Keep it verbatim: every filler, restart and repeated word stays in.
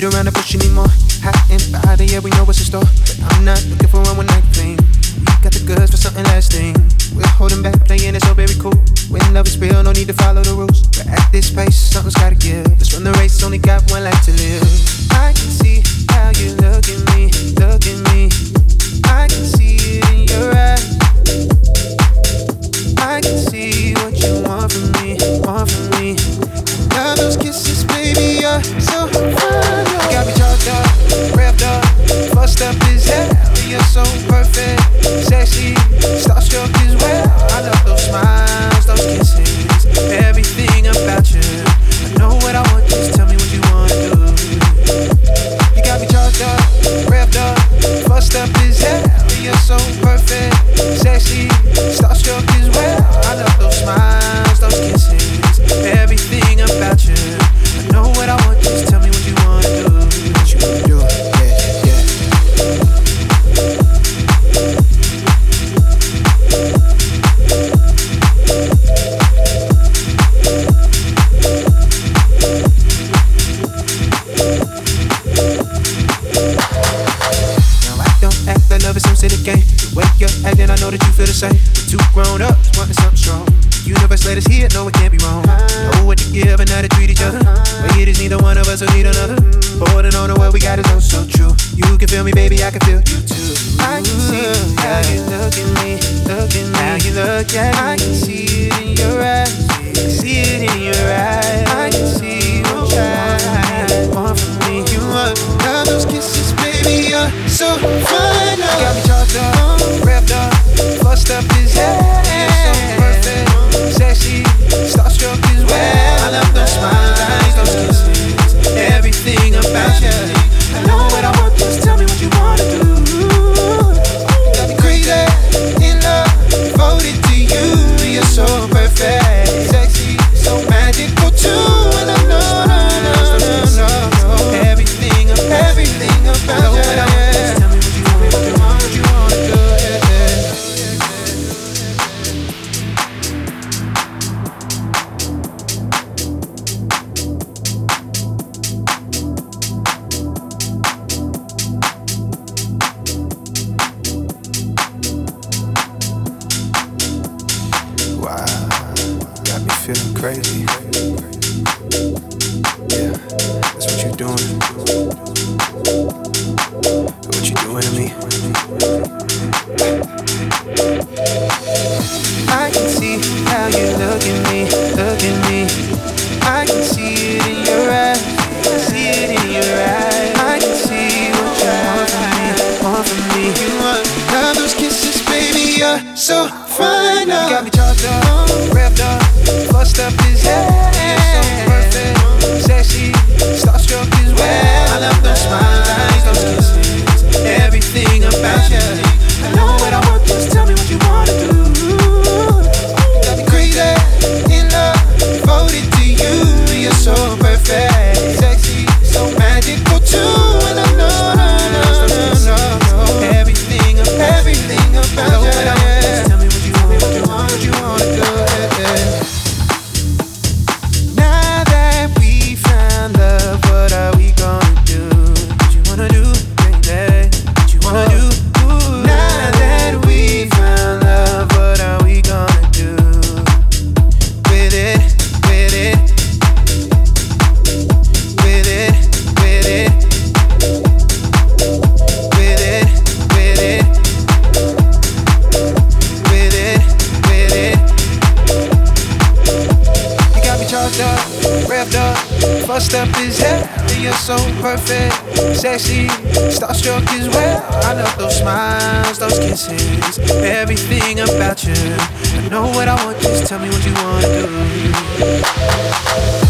beat around the bush anymore. Hot and body, yeah, we know what's in store. But I'm not looking for a one night thing. We got the goods for something lasting. We're holding back, playing it so very cool. When love is real, no need to follow the rules. But at this pace, something's gotta give. Let's run the race, only got one life to live. I can see how you look at me, look at me. I can see it in your eyes. I can see what you want from me, want from me. Love those kisses, baby, you're so fine. You got me charged up, revved up, fussed up as hell. You're so perfect, sexy, starstruck as well. I love those smiles, those kisses, everything about you. I know what I want, just tell me what you wanna do. You got me charged up, revved up, fussed up as hell. You're so perfect, sexy, starstruck as well. I love those smiles, those kisses, everything about you. I know what I want, just tell me what you wanna do. What you wanna do, yeah, yeah. Now I don't act like love is some silly game. The way you're acting, I know that you feel the same. We're two grown ups wanting something strong. Universe let us hear, no it can't be wrong. Know what to give and how to treat each other. But it is neither one of us will need another. Holding on to what we got is oh so true. You can feel me, baby, I can feel you too. I can see how you look at me, look at me. How you look at me. I can see it in your eyes, I can see it in your eyes. I can see what you want from me. You want love those kisses, baby, you're so fine. You got me charged up, revved up, fussed up as hell. You're so perfect, sexy, starstruck as well. I love those smiles, those kisses, everything about you. I know what I want, just tell me what you wanna do. You got me crazy, in love, devoted to you. You're so perfect, sexy, so magical too. And I know, no, no, no, no, no. Everything about everything about you. Just tell me what you want, what you want, what you wanna do. Yeah, yeah. Wow, got me feeling crazy. Yeah, that's what you're doing. What you doing to me? I can see how you look at me, look at me. I can see it in your eyes, I can see it in your eyes. I can see what you want from me, want from me. You want love those kisses, baby, you're so fine. You got me charged up, revved up, fussed up as hell. You're so perfect, sexy, starstruck as well. I love those smiles, those kisses, everything about you. I know what I want, just tell me what you wanna do. You got me crazy, in love, devoted to you. You're so perfect, sexy, so magical too. And I know, no, no, no, no, no. Everything about everything about you. Just tell me what you want, what you want, what you wanna do. Yeah, yeah. Now that we found love, what are we gonna do? What you wanna do, baby? What you wanna do? Ooh. Now that we found love, what are we gonna do with it, with it, with it, with it, with it, with it, with it, with it. You got me charged up, revved up, fussed up as hell. You're so perfect, sexy, starstruck as well. I love those smiles, those kisses, everything about you. I know what I want, just tell me what you wanna do.